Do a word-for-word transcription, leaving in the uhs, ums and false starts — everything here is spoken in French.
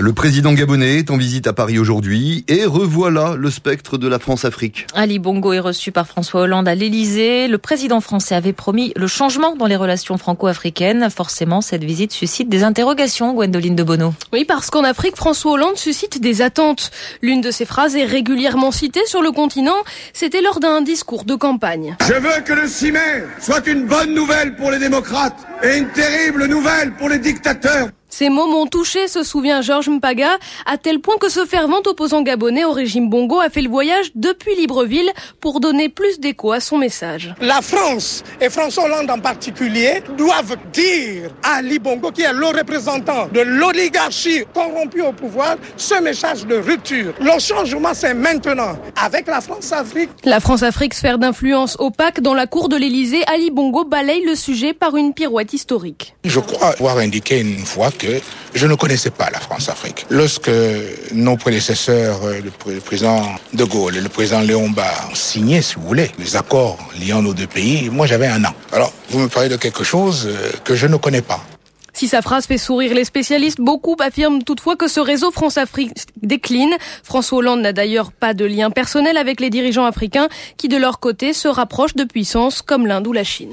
Le président gabonais est en visite à Paris aujourd'hui et revoilà le spectre de la France-Afrique. Ali Bongo est reçu par François Hollande à l'Élysée. Le président français avait promis le changement dans les relations franco-africaines. Forcément, cette visite suscite des interrogations, Gwendoline de Bono. Oui, parce qu'en Afrique, François Hollande suscite des attentes. L'une de ses phrases est régulièrement citée sur le continent. C'était lors d'un discours de campagne. Je veux que le six mai soit une bonne nouvelle pour les démocrates et une terrible nouvelle pour les dictateurs. Ces mots m'ont touché, se souvient Georges Mpaga, à tel point que ce fervent opposant gabonais au régime Bongo a fait le voyage depuis Libreville pour donner plus d'écho à son message. La France et François Hollande en particulier doivent dire à Ali Bongo, qui est le représentant de l'oligarchie corrompue au pouvoir, ce message de rupture. Le changement, c'est maintenant, avec la France-Afrique. La France-Afrique, sphère d'influence opaque, dans la cour de l'Élysée, Ali Bongo balaye le sujet par une pirouette historique. Je crois avoir indiqué une fois que je ne connaissais pas la France-Afrique. Lorsque nos prédécesseurs, le président de Gaulle et le président Léon Barre, ont signé, si vous voulez, les accords liant nos deux pays, moi j'avais un an. Alors, vous me parlez de quelque chose que je ne connais pas. Si sa phrase fait sourire les spécialistes, beaucoup affirment toutefois que ce réseau France-Afrique décline. François Hollande n'a d'ailleurs pas de lien personnel avec les dirigeants africains qui, de leur côté, se rapprochent de puissances comme l'Inde ou la Chine.